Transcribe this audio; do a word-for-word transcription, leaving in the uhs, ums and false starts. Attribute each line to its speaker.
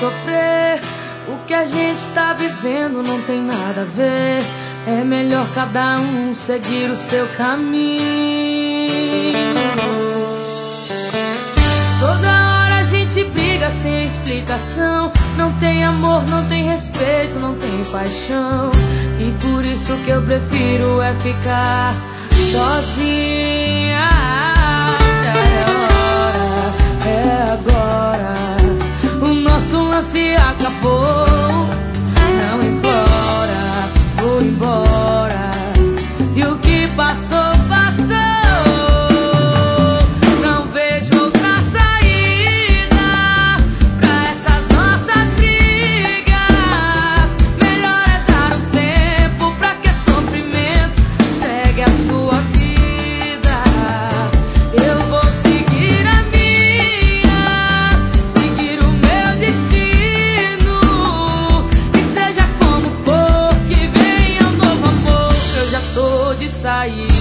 Speaker 1: sofrer. O que a gente tá vivendo não tem nada a ver. É melhor cada um seguir o seu caminho. Toda hora a gente briga sem explicação. Não tem amor, não tem respeito, não tem paixão. E por isso que eu prefiro é ficar sozinha. É hora, é agora. O nosso lance acabou. Não implora, vou embora. E o que passou, passou. Não vejo outra saída pra essas nossas brigas. Melhor é dar um tempo pra que sofrimento segue a sua vida. Eu vou seguir a minha, seguir o meu destino. E seja como for, que venha um novo amor. Eu já tô de sair.